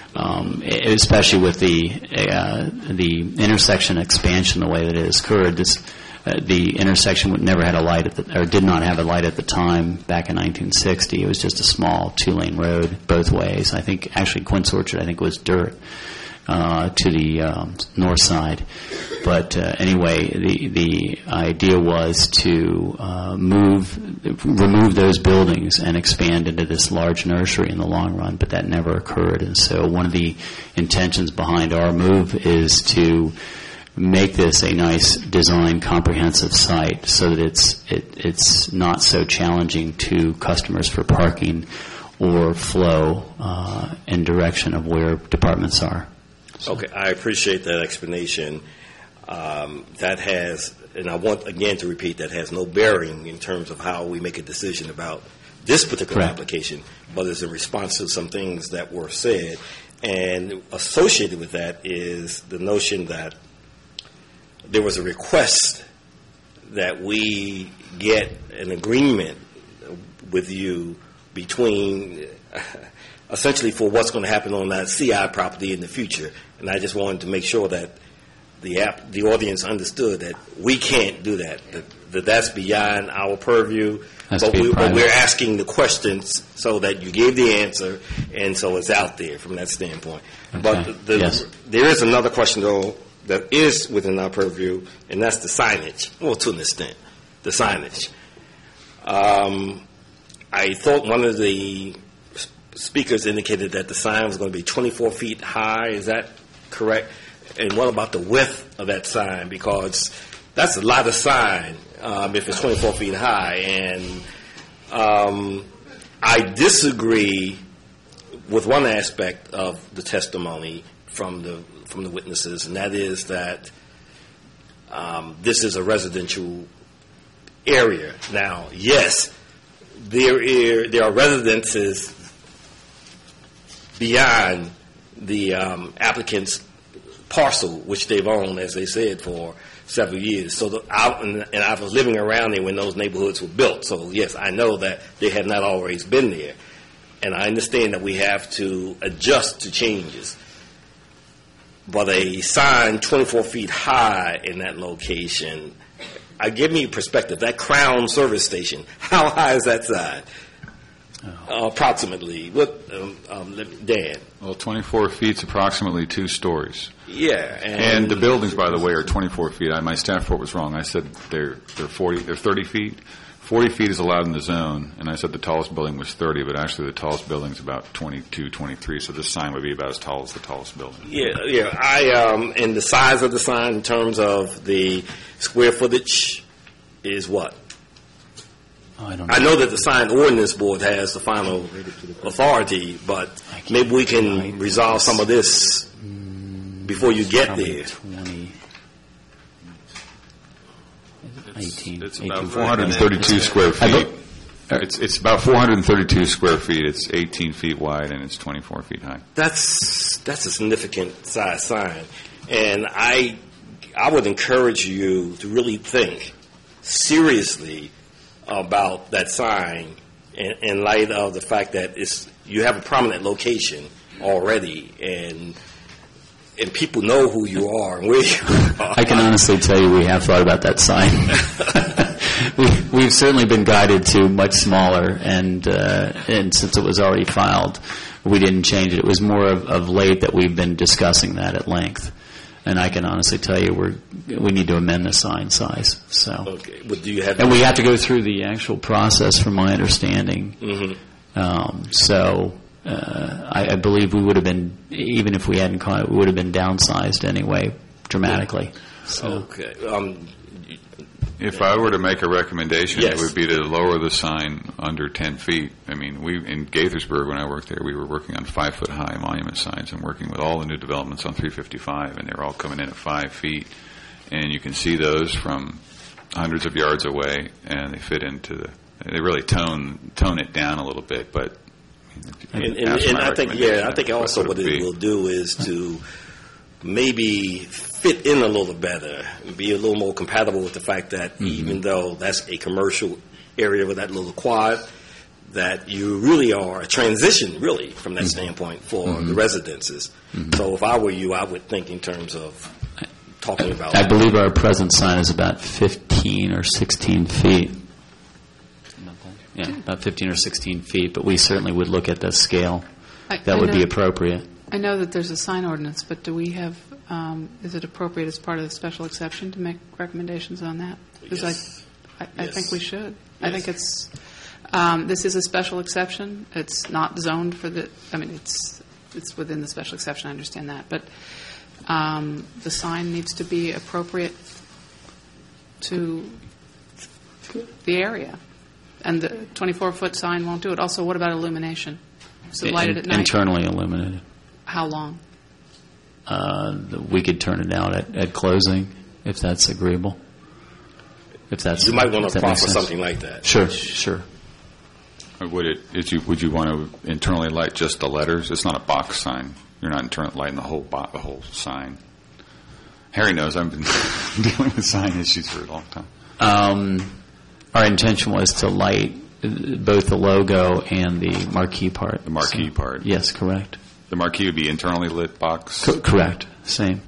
especially with the intersection expansion the way that it has occurred. The intersection never had a light or did not have a light at the time back in 1960. It was just a small 2-lane road both ways. I think actually Quince Orchard was dirt to the north side. But anyway, the idea was to remove those buildings and expand into this large nursery in the long run, but that never occurred. And so one of the intentions behind our move is to make this a nice design comprehensive site so that it's not so challenging to customers for parking or flow and direction of where departments are. Okay, I appreciate that explanation. That has, and I want again to repeat, that has no bearing in terms of how we make a decision about this particular application, but is in response to some things that were said. And associated with that is the notion that there was a request that we get an agreement with you between essentially for what's going to happen on that CI property in the future. And I just wanted to make sure that the audience understood that we can't do that, that that's beyond our purview. But we're asking the questions so that you gave the answer, and so it's out there from that standpoint. Okay. But there is another question, though, that is within our purview, and that's the signage. Well, to an extent, the signage. I thought one of the speakers indicated that the sign was going to be 24 feet high. Is that correct? And what about the width of that sign? Because that's a lot of sign if it's 24 feet high. And I disagree with one aspect of the testimony from the witnesses, and that is that this is a residential area. Now, yes, there are residences beyond the applicant's parcel, which they've owned, as they said, for several years. So I was living around there when those neighborhoods were built. So, yes, I know that they have not always been there. And I understand that we have to adjust to changes. But a sign 24 feet high in that location, give me a perspective. That Crown service station, how high is that sign? Approximately. Dan? Well, 24 feet is approximately 2 stories. Yeah. And the buildings, by the way, are 24 feet. My staff report was wrong. I said they're 30 feet. 40 feet is allowed in the zone, and I said the tallest building was 30, but actually the tallest building is about 22, 23, so this sign would be about as tall as the tallest building. Yeah. And the size of the sign in terms of the square footage is what? I don't know. I know that the sign ordinance board has the final authority, but maybe we can resolve some of this before you get there. 18. It's about 432 square feet. It's about 432 square feet. It's 18 feet wide and it's 24 feet high. That's a significant size sign, and I would encourage you to really think seriously about that sign in light of the fact that you have a prominent location already, and people know who you are and where you are. I can honestly tell you we have thought about that sign. We've certainly been guided to much smaller, and since it was already filed, we didn't change it. It was more of late that we've been discussing that at length. And I can honestly tell you we need to amend the sign size. So, okay. But do you have? And we have to go through the actual process, from my understanding. Mm-hmm. I believe we would have been, even if we hadn't caught it, we would have been downsized anyway, dramatically. So. Okay. If I were to make a recommendation, yes, it would be to lower the sign under 10 feet. I mean, in Gaithersburg, when I worked there, we were working on 5-foot-high monument signs and working with all the new developments on 355, and they were all coming in at 5 feet. And you can see those from hundreds of yards away, and they fit into they really tone it down a little bit, but. And I think also what it will do is to maybe fit in a little better and be a little more compatible with the fact that even though that's a commercial area with that little quad, that you really are a transition, really, from that standpoint for the residences. So if I were you, I would think in terms of talking about... I believe our present sign is about 15 or 16 feet. Yeah, about 15 or 16 feet, but we certainly would look at the scale. That would be appropriate. I know that there's a sign ordinance, but do we have, is it appropriate as part of the special exception to make recommendations on that? Because Yes. I think we should. I think it's, this is a special exception. It's not zoned for the, I mean, it's within the special exception, I understand that. But the sign needs to be appropriate to the area. And the 24-foot sign won't do it. Also, what about illumination? Is it lighted at night? Internally illuminated. How long? We could turn it out at closing, if that's agreeable. If that's, You might want if to that makes proffer sense. something like that. Sure. Or would you want to internally light just the letters? It's not a box sign. You're not lighting the whole sign. Harry knows I've been dealing with sign issues for a long time. Our intention was to light both the logo and the marquee part. The marquee part. Yes, correct. The marquee would be internally lit box? Correct. Same.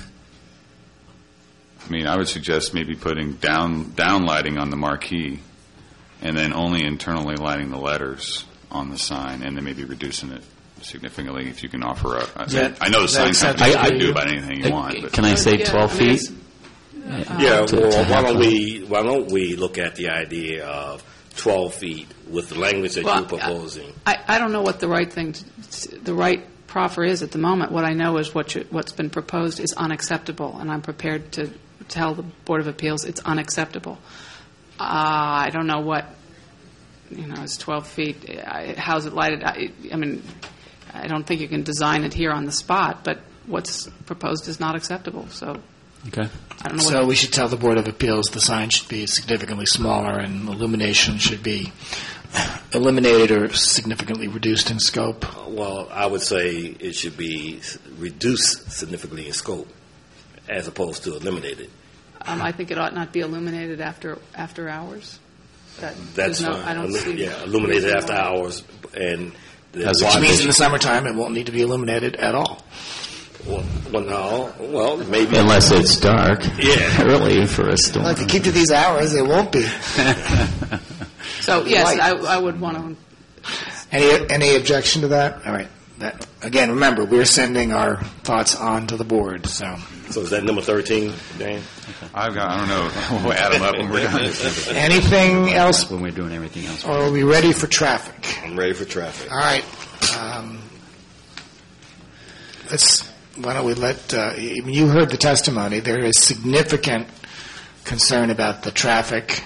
I mean, I would suggest maybe putting down lighting on the marquee and then only internally lighting the letters on the sign, and then maybe reducing it significantly if you can offer a... I know the sign company can do about anything you want. But Can I say 12 feet? Yeah, To well, have why don't we look at the idea of 12 feet with the language that you're proposing? I don't know what the right thing, the right proffer is at the moment. What I know is what's been proposed is unacceptable, and I'm prepared to tell the Board of Appeals it's unacceptable. I don't know what, it's 12 feet. How's it lighted? I mean, I don't think you can design it here on the spot, but what's proposed is not acceptable, so... Okay. I don't know So we should tell the Board of Appeals the sign should be significantly smaller and illumination should be eliminated or significantly reduced in scope. Well, I would say it should be reduced significantly in scope as opposed to eliminated. I think it ought not be illuminated after hours. That's fine. I don't see... Illuminated after hours. And Which means in the summertime it won't need to be illuminated at all. Well, maybe. Unless it's dark early for a storm. Well, if you keep to these hours, it won't be. So, yes, I would want to... Any objection to that? All right. Again, remember, we're sending our thoughts on to the board. So is that number 13, Dan? I don't know. We'll add them up when we're done. Anything else? When we're doing everything else. Or are we ready for traffic? I'm ready for traffic. All right. Why don't we let, you heard the testimony. There is significant concern about the traffic.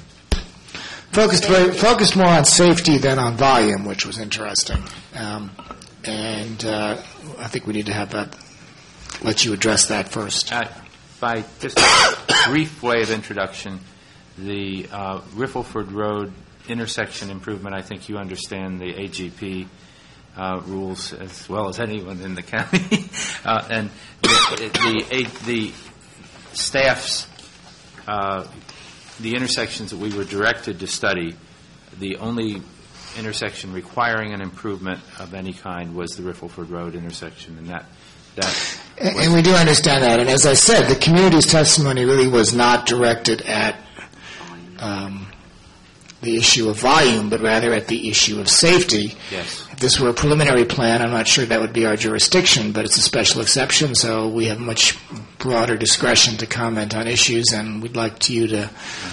Focused more on safety than on volume, which was interesting. And I think we need to let you address that first. By just a brief way of introduction, the Riffelford Road intersection improvement, I think you understand the AGP rules as well as anyone in the county. And the staff's, the intersections that we were directed to study, the only intersection requiring an improvement of any kind was the Riffelford Road intersection, and that and we do understand that. And as I said, the community's testimony really was not directed at the issue of volume, but rather at the issue of safety. Yes. If this were a preliminary plan, I'm not sure that would be our jurisdiction, but it's a special exception, so we have much broader discretion to comment on issues, and we'd like you to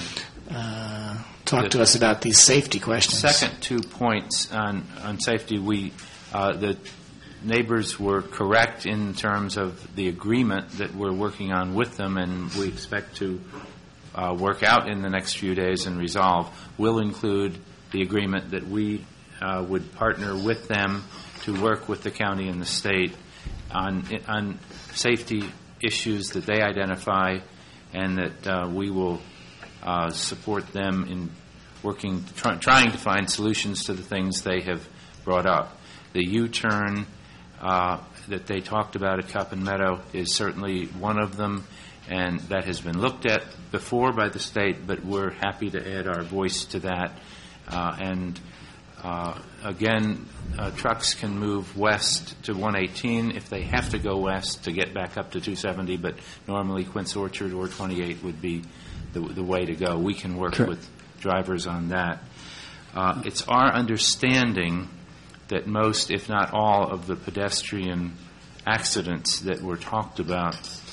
talk to us about these safety questions. Second 2 points on safety, the neighbors were correct in terms of the agreement that we're working on with them, and we expect to work out in the next few days and resolve, will include the agreement that we would partner with them to work with the county and the state on safety issues that they identify, and that we will support them in working, trying to find solutions to the things they have brought up. The U-turn that they talked about at Cup and Meadow is certainly one of them, and that has been looked at before by the state, but we're happy to add our voice to that. And Again, trucks can move west to 118 if they have to go west to get back up to 270, but normally Quince Orchard or 28 would be the way to go. We can work with drivers on that. It's our understanding that most, if not all, of the pedestrian accidents that were talked about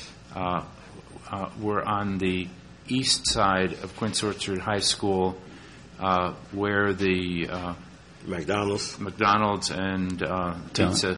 were on the east side of Quince Orchard High School, where the McDonald's and Pizza